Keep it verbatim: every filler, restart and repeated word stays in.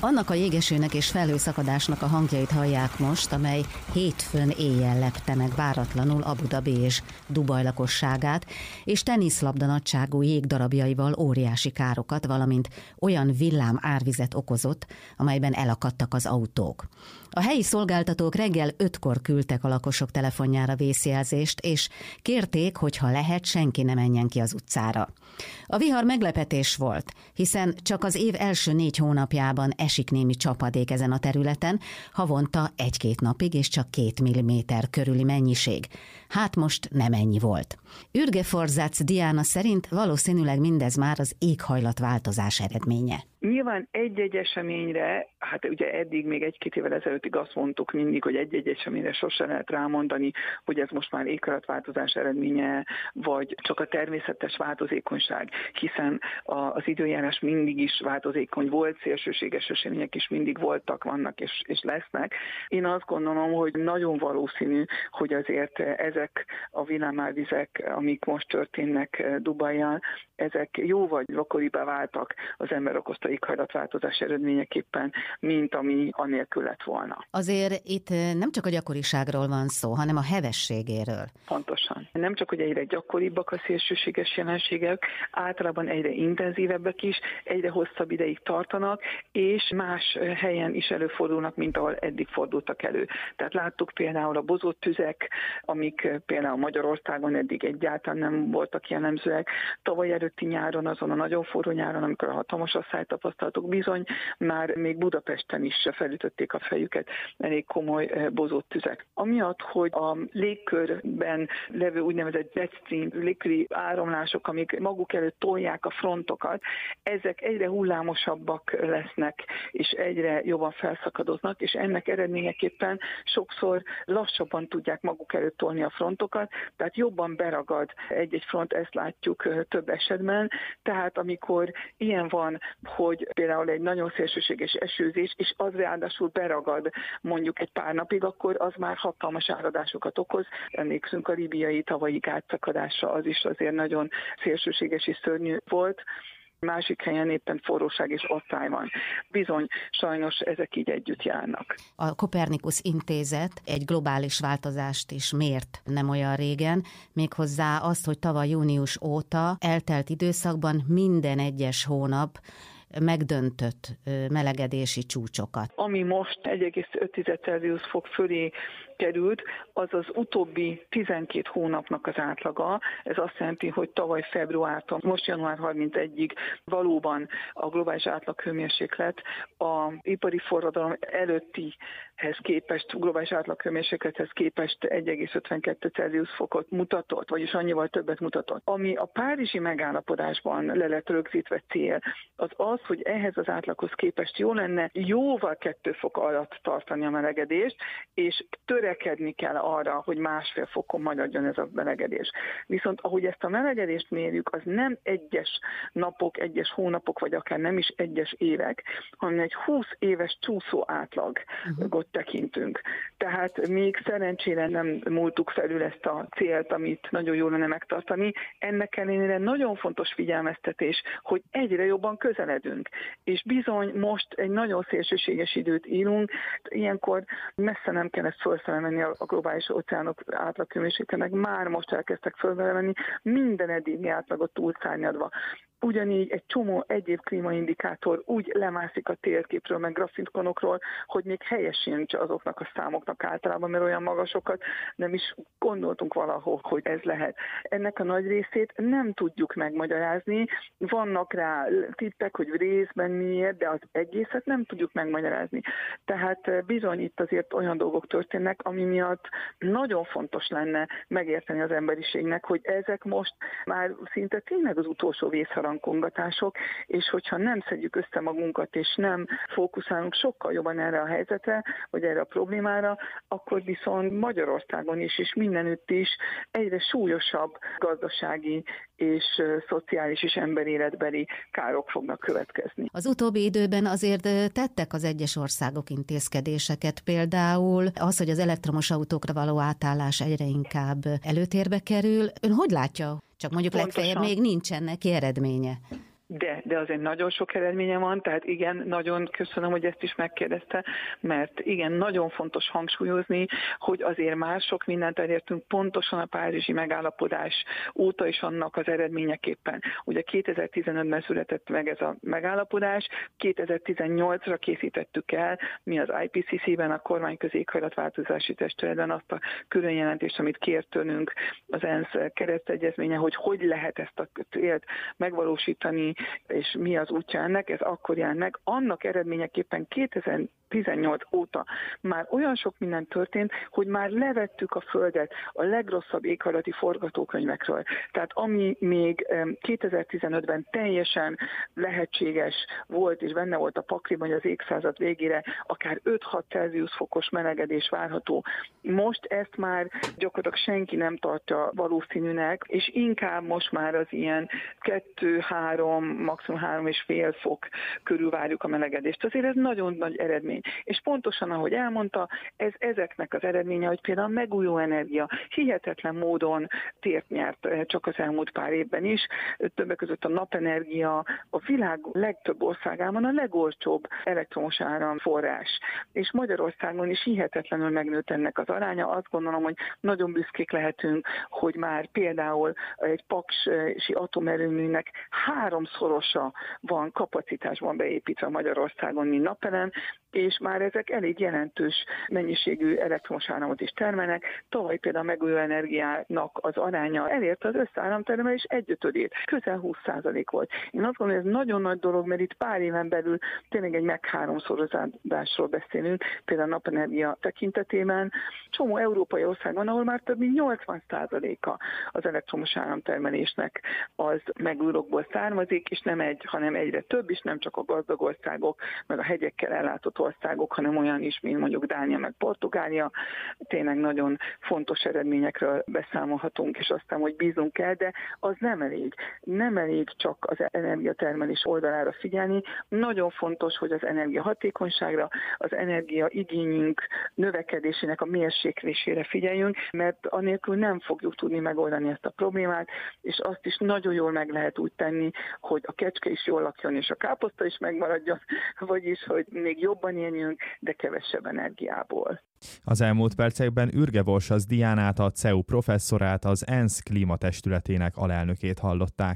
Annak a jégesőnek és felhőszakadásnak a hangjait hallják most, amely hétfőn éjjel lepte meg váratlanul Abu Dhabi és Dubaj lakosságát, és teniszlabda nagyságú jégdarabjaival óriási károkat, valamint olyan villám árvizet okozott, amelyben elakadtak az autók. A helyi szolgáltatók reggel ötkor küldtek a lakosok telefonjára vészjelzést, és kérték, hogy ha lehet, senki ne menjen ki az utcára. A vihar meglepetés volt, hiszen csak az év első négy hónapjában esik némi csapadék ezen a területen, havonta egy-két napig és csak két milliméter körüli mennyiség. Hát most nem ennyi volt. Ürge Forzácz Diana szerint valószínűleg mindez már az éghajlatváltozás eredménye. Nyilván egy-egy eseményre, hát ugye eddig még egy-két évvel ezelőttig azt mondtuk mindig, hogy egy-egy eseményre sosem lehet rámondani, hogy ez most már éghajlatváltozás eredménye, vagy csak a természetes változékonyság, hiszen az időjárás mindig is változékony volt, szélsőséges események is mindig voltak, vannak és, és lesznek. Én azt gondolom, hogy nagyon valószínű, hogy azért ezek a villámárvizek, amik most történnek Dubajjal, ezek jóval gyakoribbá váltak az ember okozta éghajlatváltozás eredményeképpen, mint ami anélkül lett volna. Azért itt nem csak a gyakoriságról van szó, hanem a hevességéről. Pontosan. Nem csak, hogy egyre gyakoribbak a szélsőséges jelenségek, általában egyre intenzívebbek is, egyre hosszabb ideig tartanak, és más helyen is előfordulnak, mint ahol eddig fordultak elő. Tehát láttuk például a bozott tüzek, amik például Magyarországon eddig egyáltalán nem voltak jellemzőek. Tavaly előtti nyáron, azon a nagyon forró nyáron, amikor a hatalmas asszályt tapasztaltuk, bizony már még Budapesten is felütötték a fejüket elég komoly bozott tüzek. Amiatt, hogy a légkörben levő úgynevezett jet stream, légköri áramlások, amik maguk előtt tolják a frontokat, ezek egyre hullámosabbak lesznek, és egyre jobban felszakadoznak, és ennek eredményeképpen sokszor lassabban tudják maguk előtt tolni a frontokat, tehát jobban beragad egy-egy front, ezt látjuk több esetben, tehát amikor ilyen van, hogy például egy nagyon szélsőséges esőzés, és az ráadásul beragad mondjuk egy pár napig, akkor az már hatalmas áradásokat okoz. Emlékszünk a líbiai tavalyi gátszakadásra, az is azért nagyon szélsőséges és szörnyű volt. Másik helyen éppen forróság és asszály van. Bizony, sajnos ezek így együtt járnak. A Copernicus Intézet egy globális változást is mért nem olyan régen, méghozzá azt, hogy tavaly június óta eltelt időszakban minden egyes hónap megdöntött melegedési csúcsokat. Ami most egy egész öt Celsius fok fölé került, az az utóbbi tizenkét hónapnak az átlaga. Ez azt jelenti, hogy tavaly februártól most január harmincegyedikéig valóban a globális átlaghőmérséklet a ipari forradalom előttihez képest, globális átlaghőmérséklethez képest egy egész ötvenkettő Celsius fokot mutatott, vagyis annyival többet mutatott. Ami a párizsi megállapodásban le lett rögzítve cél, az az, hogy ehhez az átlaghoz képest jó lenne jóval kettő fok alatt tartani a melegedést, és törekedni kell arra, hogy másfél fokon maradjon ez a melegedés. Viszont ahogy ezt a melegedést mérjük, az nem egyes napok, egyes hónapok, vagy akár nem is egyes évek, hanem egy húsz éves csúszó átlagot uh-huh. tekintünk. Tehát még szerencsére nem múltuk felül ezt a célt, amit nagyon jól lenne megtartani. Ennek ellenére nagyon fontos figyelmeztetés, hogy egyre jobban közeledünk. És bizony most egy nagyon szélsőséges időt élünk, ilyenkor messze nem kell ezt fölfele menni a globális óceánok átlaghőmérsékletnek, már most elkezdtek fölfele menni, minden eddigi átlagot túlszárnyadva. Ugyanígy egy csomó egyéb klímaindikátor úgy lemászik a térképről, meg grafikonokról, hogy még helyes sincs azoknak a számoknak általában, mert olyan magasokat nem is gondoltunk valahol, hogy ez lehet. Ennek a nagy részét nem tudjuk megmagyarázni. Vannak rá tippek, hogy részben miért, de az egészet nem tudjuk megmagyarázni. Tehát bizony itt azért olyan dolgok történnek, ami miatt nagyon fontos lenne megérteni az emberiségnek, hogy ezek most már szinte tényleg az utolsó vészharang kongatások, és hogyha nem szedjük össze magunkat, és nem fókuszálunk sokkal jobban erre a helyzetre, vagy erre a problémára, akkor viszont Magyarországon is, és mindenütt is egyre súlyosabb gazdasági és szociális és emberéletbeli károk fognak következni. Az utóbbi időben azért tettek az egyes országok intézkedéseket, például az, hogy az elektromos autókra való átállás egyre inkább előtérbe kerül. Ön hogy látja? Csak mondjuk Pontosan. Legfeljebb még nincsen neki eredménye. de, de azért nagyon sok eredménye van, tehát igen, nagyon köszönöm, hogy ezt is megkérdezte, mert igen, nagyon fontos hangsúlyozni, hogy azért már sok mindent elértünk pontosan a párizsi megállapodás óta is annak az eredményeképpen. Ugye kétezer-tizenötben született meg ez a megállapodás, kétezer-tizennyolcra készítettük el, mi az i pé cé cé-ben, a kormányközi éghajlatváltozási testületben azt a különjelentést, amit kért tőlünk az ENSZ keresztegyezménye, hogy hogy lehet ezt a célt megvalósítani, és mi az útja ennek, ez akkor jön meg. Annak eredményeképpen kétezer-tizennyolc óta már olyan sok minden történt, hogy már levettük a Földet a legrosszabb éghajlati forgatókönyvekről. Tehát ami még kétezer-tizenötben teljesen lehetséges volt, és benne volt a pakliban, hogy az évszázad végére akár öt-hat Celsius fokos melegedés várható. Most ezt már gyakorlatilag senki nem tartja valószínűnek, és inkább most már az ilyen kettő-három, maximum három és fél fok körül várjuk a melegedést. Azért ez nagyon nagy eredmény. És pontosan, ahogy elmondta, ez ezeknek az eredménye, hogy például a megújuló energia hihetetlen módon tért nyert csak az elmúlt pár évben is. Többek között a napenergia a világ legtöbb országában a legolcsóbb elektromos áram forrás. És Magyarországon is hihetetlenül megnőtt ennek az aránya. Azt gondolom, hogy nagyon büszkék lehetünk, hogy már például egy paksi atomerőműnek háromszorosa van kapacitásban beépítve Magyarországon, mint napelem, és már ezek elég jelentős mennyiségű elektromos áramot is termelnek. Tavaly például a megújuló energiának az aránya elérte az összeáramtermelés egyötödét, közel húsz százalék volt. Én azt gondolom, hogy ez nagyon nagy dolog, mert itt pár éven belül tényleg egy megháromszorozásról beszélünk, például a napenergia tekintetében. Csomó európai ország van, ahol már több mint nyolcvan százaléka az elektromos áramtermelésnek az megújulókból származik, és nem egy, hanem egyre több, és nem csak a gazdag országok, meg a hegyekkel ellátott országok, hanem olyan is, mint mondjuk Dánia meg Portugália. Tényleg nagyon fontos eredményekről beszámolhatunk, és aztán, hogy bízunk el, de az nem elég. Nem elég csak az energiatermelés oldalára figyelni. Nagyon fontos, hogy az energiahatékonyságra, az energiaigényünk növekedésének a mérséklésére figyeljünk, mert anélkül nem fogjuk tudni megoldani ezt a problémát, és azt is nagyon jól meg lehet úgy tenni, hogy a kecske is jól lakjon, és a káposzta is megmaradjon, vagyis, hogy még jobban éljünk, de kevesebb energiából. Az elmúlt percekben Ürge Borsasz Diánát, a cé e u professzorát, az ENSZ klímatestületének alelnökét hallották.